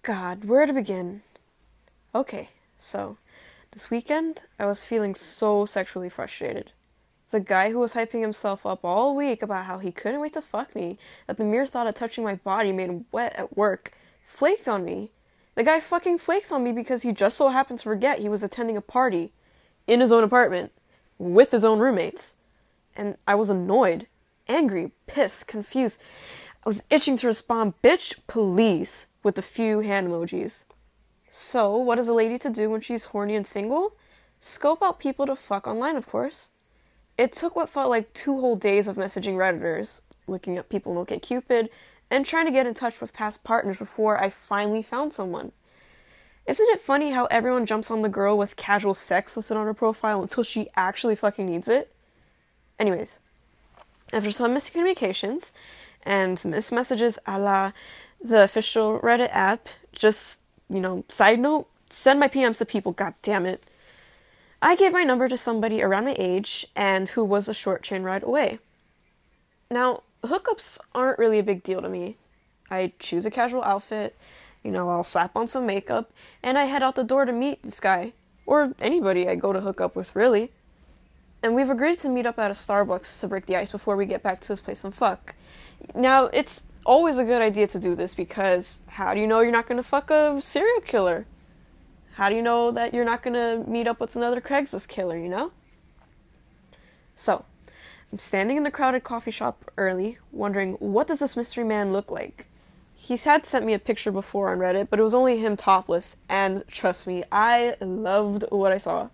God, where to begin? Okay, so this weekend I was feeling so sexually frustrated. The guy who was hyping himself up all week about how he couldn't wait to fuck me, that the mere thought of touching my body made him wet at work, flaked on me. The guy fucking flakes on me because he just so happened to forget he was attending a party in his own apartment with his own roommates. And I was annoyed, angry, pissed, confused. I was itching to respond, bitch, please, with a few hand emojis. So, what is a lady to do when she's horny and single? Scope out people to fuck online, of course. It took what felt like 2 whole days of messaging Redditors, looking up people in OkCupid, and trying to get in touch with past partners before I finally found someone. Isn't it funny how everyone jumps on the girl with casual sex listed on her profile until she actually fucking needs it? Anyways, after some miscommunications and missed messages a la the official Reddit app, just, side note, send my PMs to people, god damn it. I gave my number to somebody around my age and who was a short train ride away. Now, hookups aren't really a big deal to me. I choose a casual outfit, I'll slap on some makeup, and I head out the door to meet this guy. Or anybody I go to hook up with, really. And we've agreed to meet up at a Starbucks to break the ice before we get back to his place and fuck. Now, it's always a good idea to do this because how do you know you're not going to fuck a serial killer? How do you know that you're not going to meet up with another Craigslist killer, So, I'm standing in the crowded coffee shop early, wondering, what does this mystery man look like? He's had sent me a picture before on Reddit, but it was only him topless, and trust me, I loved what I saw.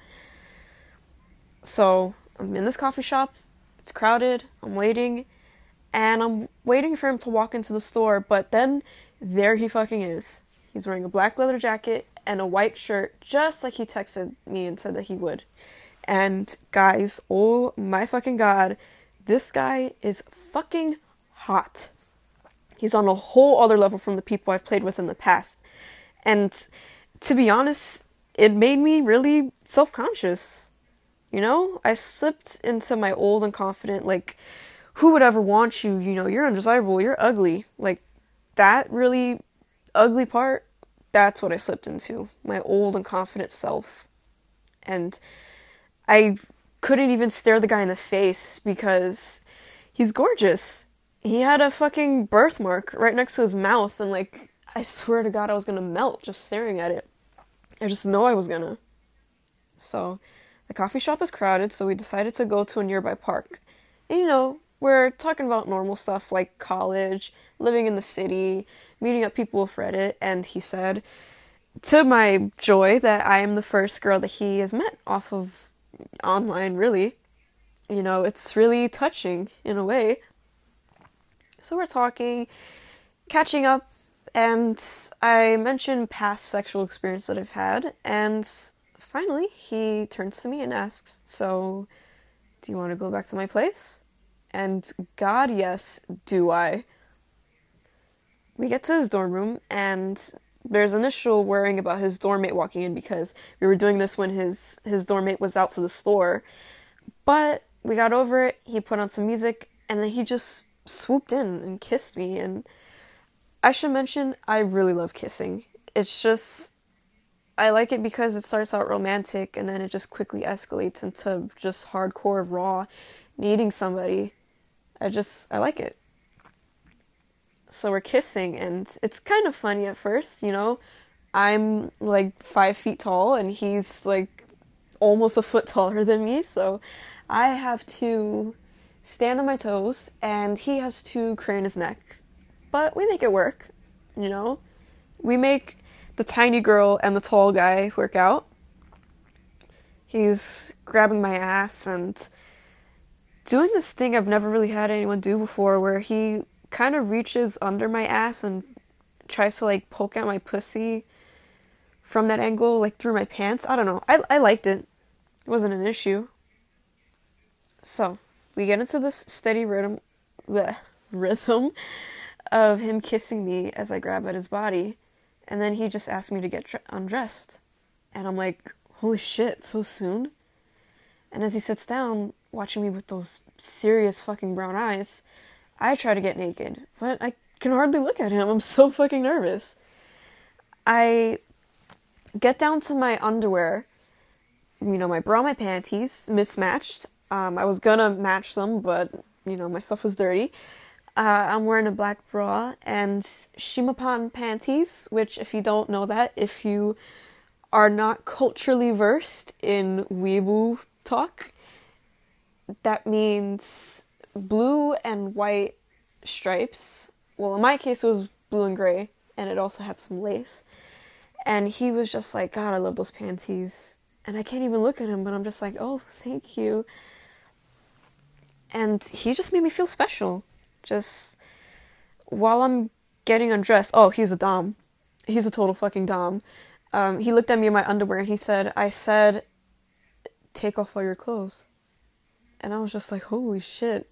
So, I'm in this coffee shop, it's crowded, I'm waiting, and I'm waiting for him to walk into the store, but then, there he fucking is. He's wearing a black leather jacket and a white shirt, just like he texted me and said that he would. And, guys, oh my fucking god, this guy is fucking hot. He's on a whole other level from the people I've played with in the past. And, to be honest, it made me really self-conscious. I slipped into my old and confident, who would ever want you? You're undesirable, you're ugly. That really ugly part, that's what I slipped into. My old and confident self. And I couldn't even stare the guy in the face because he's gorgeous. He had a fucking birthmark right next to his mouth, and I swear to God I was gonna melt just staring at it. I just know I was gonna. So, the coffee shop is crowded, so we decided to go to a nearby park. And we're talking about normal stuff like college, living in the city, meeting up people with Reddit, and he said, to my joy, that I am the first girl that he has met off of online, really. It's really touching in a way. So we're talking, catching up, and I mentioned past sexual experience that I've had, and finally he turns to me and asks, so, do you want to go back to my place? And God, yes, do I. We get to his dorm room, and there's initial worrying about his dorm mate walking in because we were doing this when his dorm mate was out to the store. But we got over it, he put on some music, and then he just swooped in and kissed me. And I should mention, I really love kissing. It's just, I like it because it starts out romantic and then it just quickly escalates into just hardcore, raw, needing somebody. I like it. So we're kissing, and it's kind of funny at first, I'm 5 feet tall, and he's almost a foot taller than me, so I have to stand on my toes, and he has to crane his neck. But we make it work, We make the tiny girl and the tall guy work out. He's grabbing my ass and doing this thing I've never really had anyone do before, where he kind of reaches under my ass and tries to poke at my pussy from that angle, through my pants. I don't know. I liked it. It wasn't an issue. So, we get into this steady rhythm of him kissing me as I grab at his body, and then he just asked me to get undressed. And I'm like, holy shit, so soon? And as he sits down, watching me with those serious fucking brown eyes, I try to get naked, but I can hardly look at him. I'm so fucking nervous. I get down to my underwear, my bra, my panties, mismatched. I was gonna match them, but, my stuff was dirty. I'm wearing a black bra and Shimapan panties, which, if you don't know that, if you are not culturally versed in weeaboo talk, that means blue and white stripes. Well, in my case, it was blue and gray, and it also had some lace. And he was just like, God, I love those panties. And I can't even look at him, but I'm just like, oh, thank you. And he just made me feel special. Just while I'm getting undressed. Oh, he's a dom. He's a total fucking dom. He looked at me in my underwear and he said, I said, take off all your clothes. And I was just like, holy shit.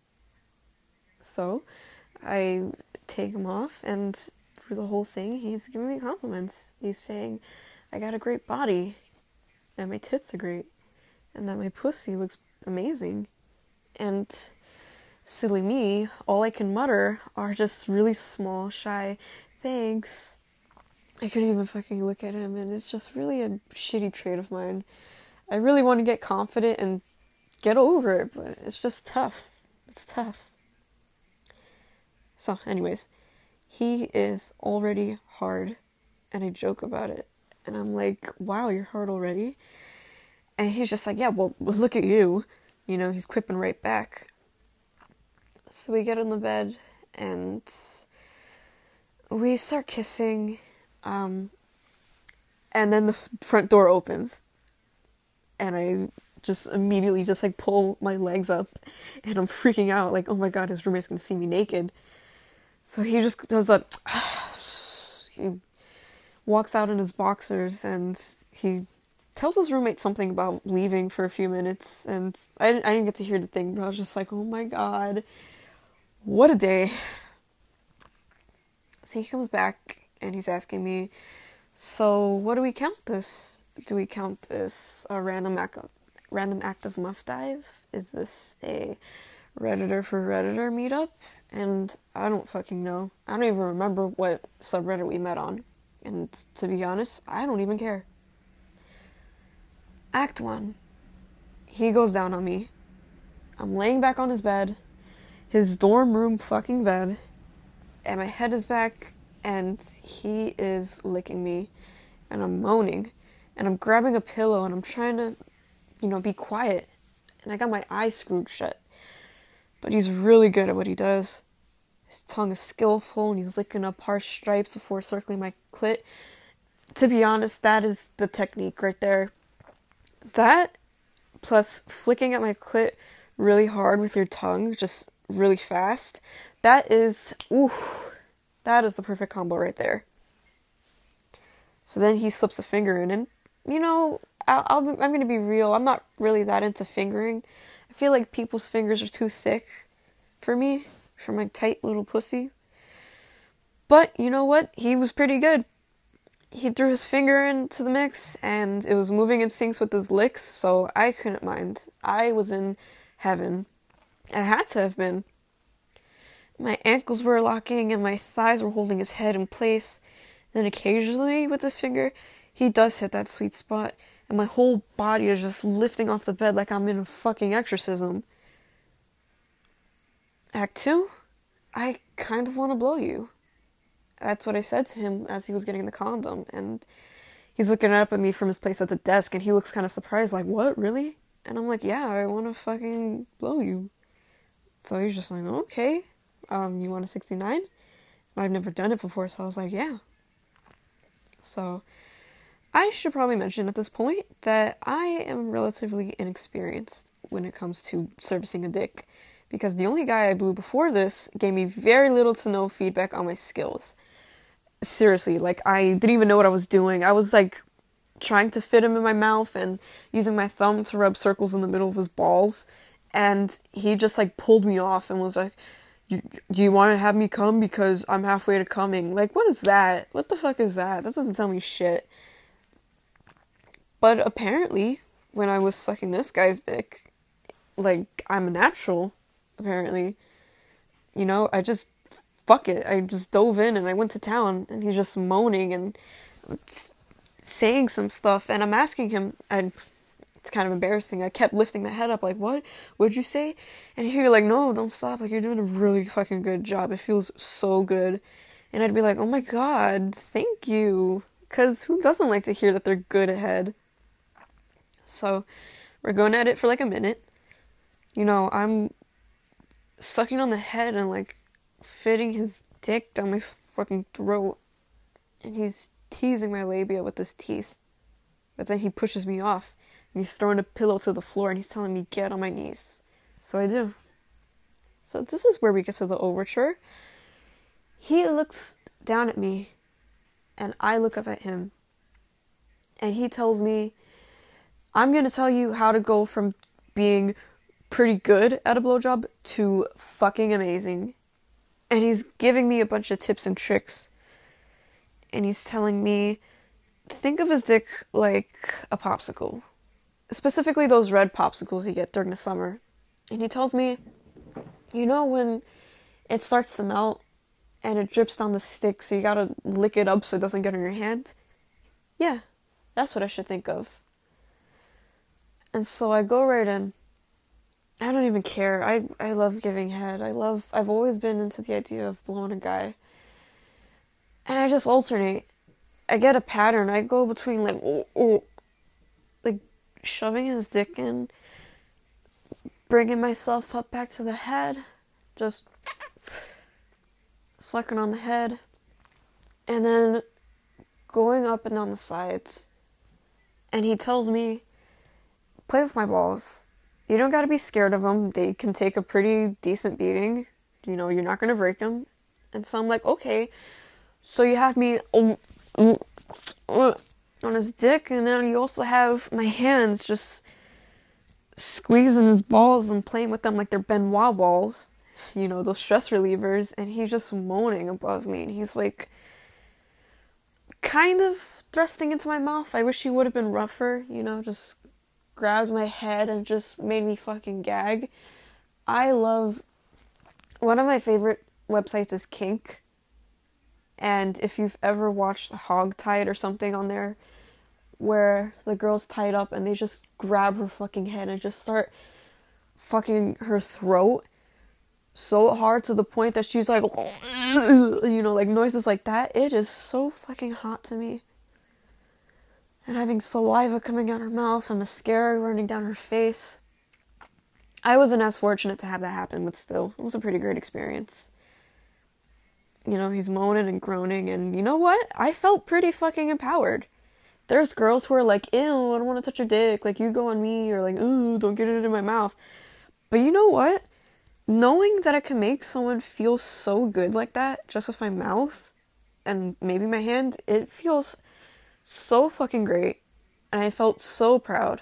So I take them off, and through the whole thing, he's giving me compliments. He's saying I got a great body, and my tits are great, and that my pussy looks amazing. And silly me, all I can mutter are just really small, shy thanks. I couldn't even fucking look at him, and it's just really a shitty trait of mine. I really want to get confident and get over it, but it's just tough. It's tough. So, anyways, he is already hard, and I joke about it. And I'm like, wow, you're hard already? And he's just like, yeah, well, look at you. He's quipping right back. So we get in the bed, and we start kissing, and then the front door opens, and I just immediately just like pull my legs up, and I'm freaking out, like, oh my god, his roommate's gonna see me naked. So he just does that. He walks out in his boxers, and he tells his roommate something about leaving for a few minutes, and I didn't get to hear the thing, but I was just like, oh my god, what a day. So he comes back, and he's asking me, so what do we count this? Do we count this a random act of muff dive? Is this a Redditor for Redditor meetup? And I don't fucking know. I don't even remember what subreddit we met on. And to be honest, I don't even care. Act 1. He goes down on me. I'm laying back on his bed. His dorm room fucking bed. And my head is back, and he is licking me. And I'm moaning. And I'm grabbing a pillow, and I'm trying to, be quiet. And I got my eyes screwed shut. But he's really good at what he does. His tongue is skillful, and he's licking up harsh stripes before circling my clit. To be honest, that is the technique right there. That, plus flicking at my clit really hard with your tongue, just really fast, that is the perfect combo right there. So then he slips a finger in, and, I'm going to be real, I'm not really that into fingering. I feel like people's fingers are too thick for me, for my tight little pussy. But you know what? He was pretty good. He threw his finger into the mix, and it was moving in sync with his licks, so I couldn't mind. I was in heaven. I had to have been. My ankles were locking, and my thighs were holding his head in place. Then occasionally, with his finger, he does hit that sweet spot, and my whole body is just lifting off the bed like I'm in a fucking exorcism. Act 2, I kind of want to blow you. That's what I said to him as he was getting the condom, and he's looking up at me from his place at the desk, and he looks kind of surprised, like, what, really? And I'm like, yeah, I want to fucking blow you. So he's just like, okay, you want a 69? I've never done it before, so I was like, yeah. So I should probably mention at this point that I am relatively inexperienced when it comes to servicing a dick, because the only guy I blew before this gave me very little to no feedback on my skills. Seriously, like, I didn't even know what I was doing. I was, like, trying to fit him in my mouth and using my thumb to rub circles in the middle of his balls, and he just, like, pulled me off and was like, do you want to have me come because I'm halfway to coming? Like, what is that? What the fuck is that? That doesn't tell me shit. But apparently, when I was sucking this guy's dick, like, I'm a natural, apparently. I just fuck it. I just dove in and I went to town, and he's just moaning and saying some stuff, and I'm asking him, and it's kind of embarrassing. I kept lifting my head up, like, what? What'd you say? And he'd like, no, don't stop. Like, you're doing a really fucking good job. It feels so good. And I'd be like, oh my god, thank you. Because who doesn't like to hear that they're good at head? So, we're going at it for like a minute. You know, I'm sucking on the head and like fitting his dick down my fucking throat. And he's teasing my labia with his teeth. But then he pushes me off. And he's throwing a pillow to the floor and he's telling me, get on my knees. So I do. So this is where we get to the overture. He looks down at me and I look up at him. And he tells me, I'm going to tell you how to go from being pretty good at a blowjob to fucking amazing. And he's giving me a bunch of tips and tricks. And he's telling me, think of his dick like a popsicle. Specifically those red popsicles you get during the summer. And he tells me, you know when it starts to melt and it drips down the stick, so you gotta lick it up so it doesn't get on your hand? Yeah, that's what I should think of. And so I go right in. I don't even care. I love giving head. I've always been into the idea of blowing a guy. And I just alternate. I get a pattern. I go between like shoving his dick in, bringing myself up back to the head, just sucking on the head, and then going up and down the sides. And he tells me, play with my balls. You don't gotta be scared of them. They can take a pretty decent beating. You know, you're not gonna break them. And so I'm like, okay. So you have me on his dick, and then you also have my hands just squeezing his balls and playing with them like they're Benoit balls. You know, those stress relievers. And he's just moaning above me. And he's like, kind of thrusting into my mouth. I wish he would have been rougher, you know, just grabbed my head and just made me fucking gag. One of my favorite websites is Kink. And if you've ever watched Hogtied or something on there, where the girl's tied up and they just grab her fucking head and just start fucking her throat so hard to the point that she's like, you know, like noises like that. It is so fucking hot to me. And having saliva coming out her mouth and mascara running down her face. I wasn't as fortunate to have that happen, but still, it was a pretty great experience. You know, he's moaning and groaning, and you know what? I felt pretty fucking empowered. There's girls who are like, ew, I don't want to touch your dick, like, you go on me, or like, ooh, don't get it in my mouth. But you know what? Knowing that I can make someone feel so good like that, just with my mouth, and maybe my hand, it feels so fucking great. And I felt so proud.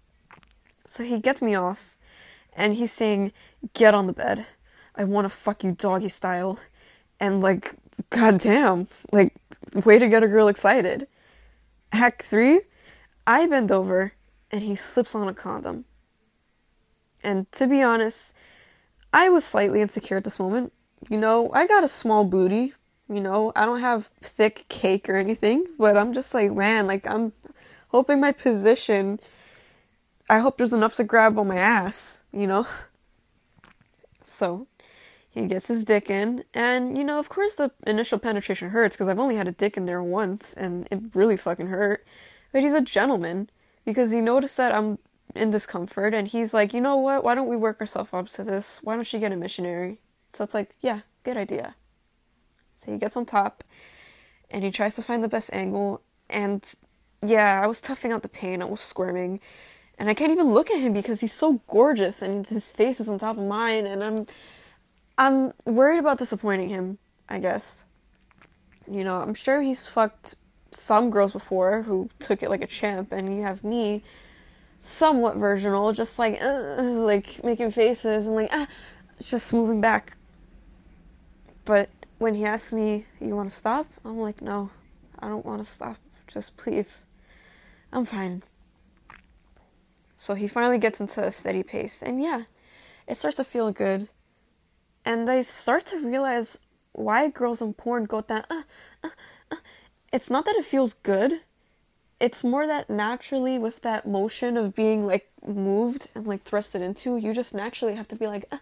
So he gets me off, and he's saying, get on the bed. I want to fuck you doggy style. And like, goddamn, like, way to get a girl excited. Act 3, I bend over, and he slips on a condom. And to be honest, I was slightly insecure at this moment. You know, I got a small booty. You know, I don't have thick cake or anything, but I'm just like, man, like, I'm hoping my position, I hope there's enough to grab on my ass, you know? So, he gets his dick in, and, you know, of course the initial penetration hurts, because I've only had a dick in there once, and it really fucking hurt. But he's a gentleman, because he noticed that I'm in discomfort, and he's like, you know what, why don't we work ourselves up to this? Why don't you get a missionary? So it's like, yeah, good idea. So he gets on top, and he tries to find the best angle, and yeah, I was toughing out the pain, I was squirming, and I can't even look at him because he's so gorgeous, and his face is on top of mine, and I'm worried about disappointing him, I guess. You know, I'm sure he's fucked some girls before who took it like a champ, and you have me, somewhat virginal, just like making faces and like, just moving back. But when he asks me, you want to stop? I'm like, no, I don't want to stop. Just please. I'm fine. So he finally gets into a steady pace. And yeah, it starts to feel good. And I start to realize why girls in porn go that, it's not that it feels good. It's more that naturally with that motion of being like moved and like thrusted into, you just naturally have to be like,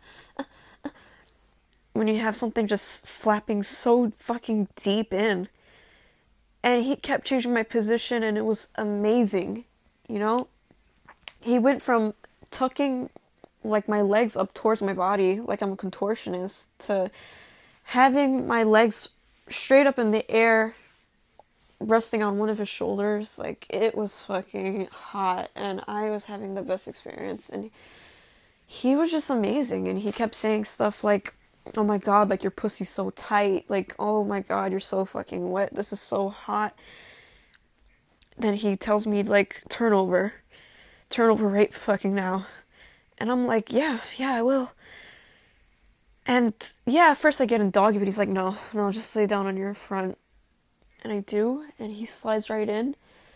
when you have something just slapping so fucking deep in. And he kept changing my position and it was amazing, you know? He went from tucking like my legs up towards my body like I'm a contortionist to having my legs straight up in the air resting on one of his shoulders. Like, it was fucking hot and I was having the best experience, and he was just amazing. And he kept saying stuff like, oh my god, like your pussy's so tight, like oh my god, you're so fucking wet, this is so hot. Then he tells me like turn over right fucking now. And I'm like, yeah, I will. And yeah, at first I get in doggy, but he's like, no, just lay down on your front. And I do, and he slides right in.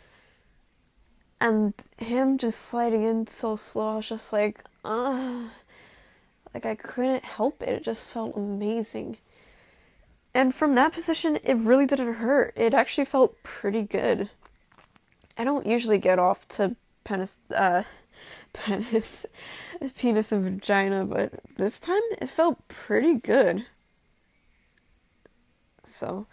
And him just sliding in so slow, I was just like, like I couldn't help it. It just felt amazing. And from that position, it really didn't hurt. It actually felt pretty good. I don't usually get off to penis and vagina, but this time it felt pretty good. So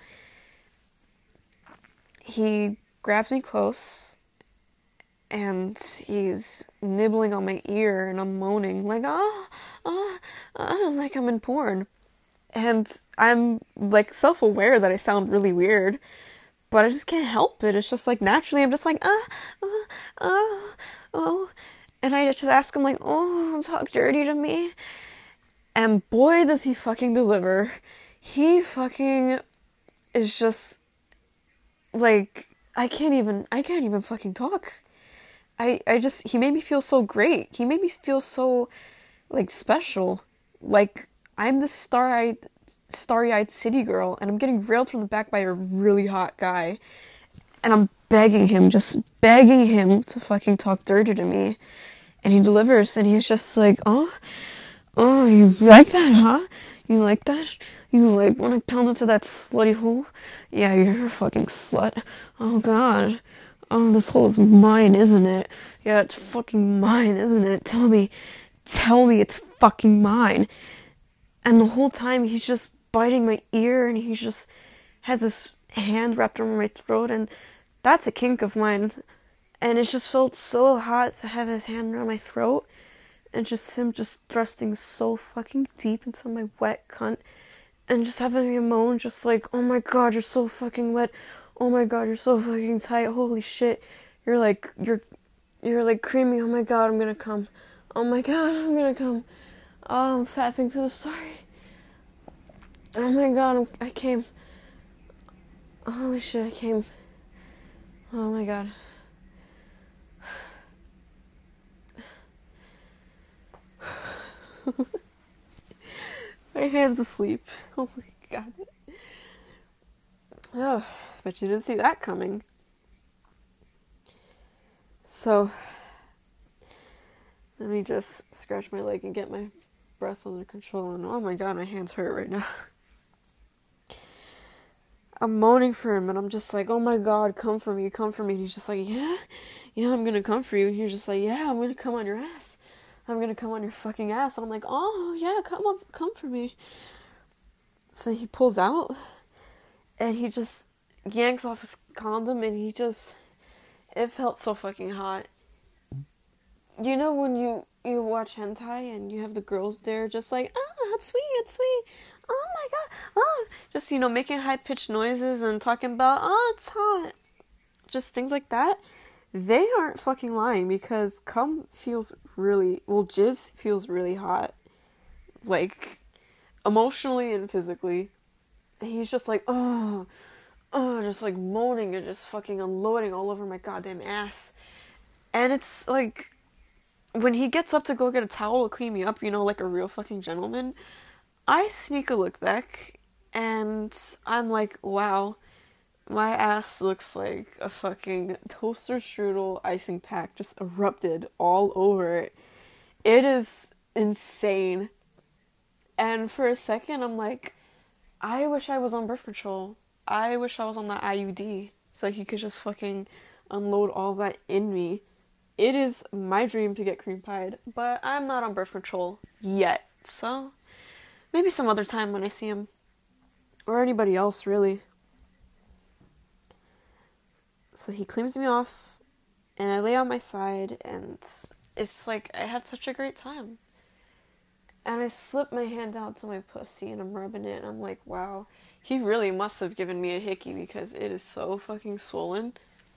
he grabs me close and he's nibbling on my ear and I'm moaning like like I'm in porn. And I'm like self-aware that I sound really weird, but I just can't help it. It's just like naturally I'm just like oh, and I just ask him like, oh, talk dirty to me. And boy does he fucking deliver. He fucking is just like, I can't even fucking talk. He made me feel so great. He made me feel so like special. Like I'm this starry-eyed city girl, and I'm getting railed from the back by a really hot guy. And I'm begging him to fucking talk dirty to me. And he delivers, and he's just like, oh, you like that, huh? You like that? You like want to pound into that slutty hole? Yeah, you're a fucking slut. Oh god. Oh, this hole is mine, isn't it? Yeah, it's fucking mine, isn't it? Tell me it's fucking mine. And the whole time he's just biting my ear, and he just has his hand wrapped around my throat, and that's a kink of mine. And it just felt so hot to have his hand around my throat, and just him just thrusting so fucking deep into my wet cunt, and just having me moan just like, oh my god, you're so fucking wet. Oh my god, you're so fucking tight. Holy shit. You're like creamy. Oh my god, I'm gonna come. Oh my god, I'm gonna come. Oh, I'm fapping to the story. Oh my god, I came. Holy shit, I came. Oh my god. My hand's asleep. Oh my god. Oh, bet you didn't see that coming. So, let me just scratch my leg and get my breath under control. And oh my god, my hands hurt right now. I'm moaning for him, and I'm just like, oh my god, come for me. And he's just like, yeah, I'm gonna come for you. And he's just like, yeah, I'm gonna come on your ass. I'm gonna come on your fucking ass. And I'm like, oh yeah, come for me. So he pulls out, and he just yanks off his condom, and it felt so fucking hot. You know when you watch hentai and you have the girls there just like, it's sweet, oh my god, just, making high-pitched noises and talking about, it's hot. Just things like that. They aren't fucking lying, because jizz feels really hot. Like, emotionally and physically. And he's just like, just like moaning and just fucking unloading all over my goddamn ass. And it's like, when he gets up to go get a towel to clean me up, like a real fucking gentleman, I sneak a look back, and I'm like, wow, my ass looks like a fucking toaster strudel icing pack just erupted all over it. It is insane. And for a second, I'm like, I wish I was on birth control. I wish I was on that IUD so he could just fucking unload all that in me. It is my dream to get cream pied, but I'm not on birth control yet. So maybe some other time when I see him. Or anybody else, really. So he cleans me off, and I lay on my side, and it's like I had such a great time. And I slip my hand out to my pussy, and I'm rubbing it, and I'm like, wow, he really must have given me a hickey because it is so fucking swollen.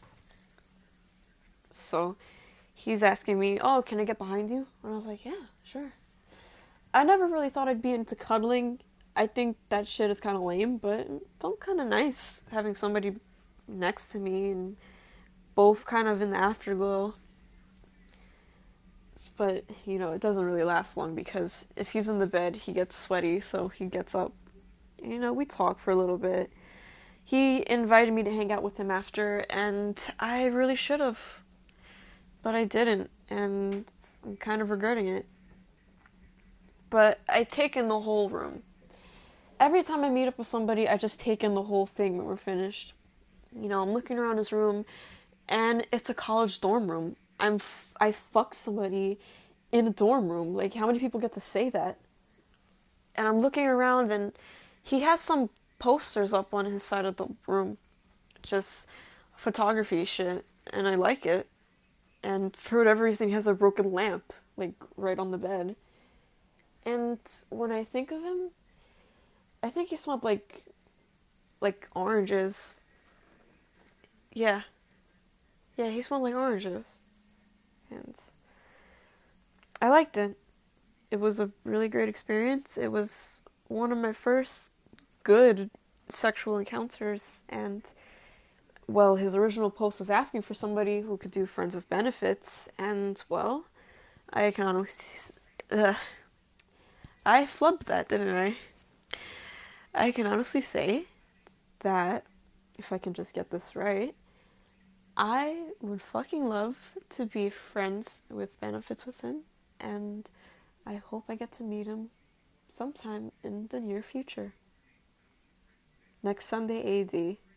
So he's asking me, oh, can I get behind you? And I was like, yeah, sure. I never really thought I'd be into cuddling. I think that shit is kind of lame, but it felt kind of nice having somebody next to me and both kind of in the afterglow. But, you know, it doesn't really last long because if he's in the bed, he gets sweaty, so he gets up. You know, we talk for a little bit. He invited me to hang out with him after, and I really should have. But I didn't, and I'm kind of regretting it. But I take in the whole room. Every time I meet up with somebody, I just take in the whole thing when we're finished. You know, I'm looking around his room, and it's a college dorm room. I fucked somebody in a dorm room. Like, how many people get to say that? And I'm looking around, and he has some posters up on his side of the room. Just photography shit, and I like it. And for whatever reason, he has a broken lamp, like, right on the bed. And when I think of him, I think he smelled like oranges. Yeah. Yeah, he smelled like oranges. And I liked it. It was a really great experience. It was one of my first good sexual encounters, and well, his original post was asking for somebody who could do friends with benefits, and well, I can honestly, I flubbed that, didn't I? I can honestly say that if I can just get this right, I would fucking love to be friends with benefits with him, and I hope I get to meet him sometime in the near future. Next Sunday AD.